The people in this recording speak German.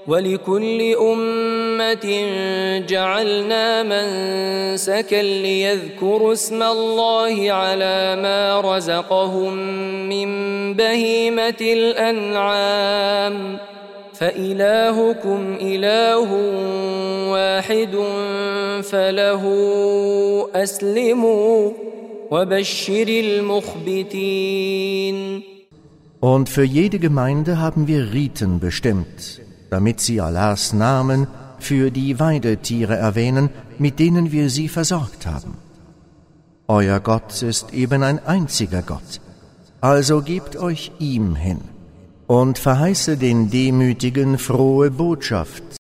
ولكل أمة جعلنا منسكا ليذكروا اسم الله على ما رزقهم من بهيمة الأنعام فإلهكم إله واحد فله أسلموا وبشر المخبتين. Und für jede Gemeinde haben wir Riten bestimmt, damit sie Allahs Namen für die Weidetiere erwähnen, mit denen wir sie versorgt haben. Euer Gott ist eben ein einziger Gott, also gebt euch ihm hin und verheiße den Demütigen frohe Botschaft,